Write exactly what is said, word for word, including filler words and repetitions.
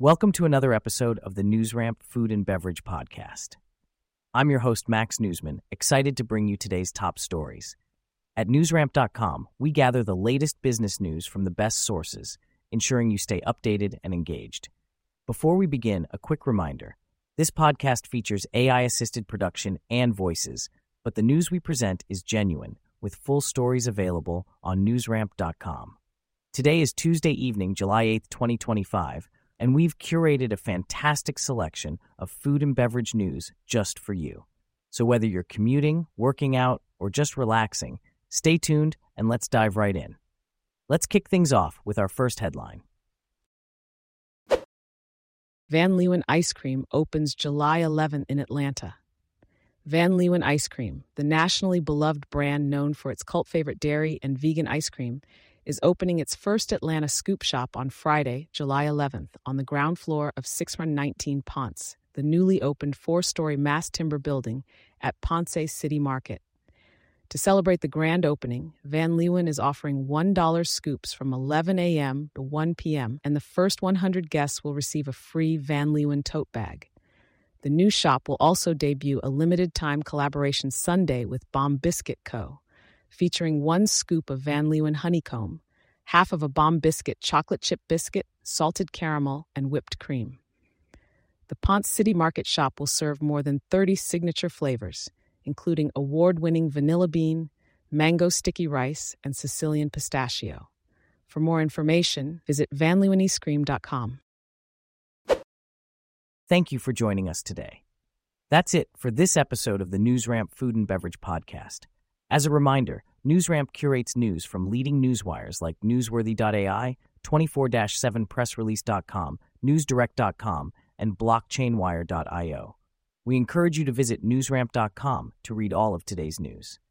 Welcome to another episode of the NewsRamp Food and Beverage Podcast. I'm your host, Max Newsman, excited to bring you today's top stories. At newsramp dot com, we gather the latest business news from the best sources, ensuring you stay updated and engaged. Before we begin, a quick reminder. This podcast features A I-assisted production and voices, but the news we present is genuine, with full stories available on newsramp dot com. Today is Tuesday evening, July eighth, twenty twenty-five, and we've curated a fantastic selection of food and beverage news just for you. So whether you're commuting, working out, or just relaxing, stay tuned and let's dive right in. Let's kick things off with our first headline. Van Leeuwen Ice Cream opens July eleventh in Atlanta. Van Leeuwen Ice Cream, the nationally beloved brand known for its cult favorite dairy and vegan ice cream, is opening its first Atlanta scoop shop on Friday, July eleventh, on the ground floor of six nineteen Ponce, the newly opened four-story mass timber building at Ponce City Market. To celebrate the grand opening, Van Leeuwen is offering one dollar scoops from eleven a.m. to one p.m., and the first one hundred guests will receive a free Van Leeuwen tote bag. The new shop will also debut a limited-time collaboration sundae with Bomb Biscuit Co., featuring one scoop of Van Leeuwen honeycomb, half of a Bomb Biscuit chocolate chip biscuit, salted caramel, and whipped cream. The Ponce City Market shop will serve more than thirty signature flavors, including award-winning vanilla bean, mango sticky rice, and Sicilian pistachio. For more information, visit van leeuwen ice cream dot com. Thank you for joining us today. That's it for this episode of the NewsRamp Food and Beverage Podcast. As a reminder, NewsRamp curates news from leading newswires like newsworthy dot A I, twenty-four seven press release dot com, newsdirect dot com, and blockchain wire dot io. We encourage you to visit newsramp dot com to read all of today's news.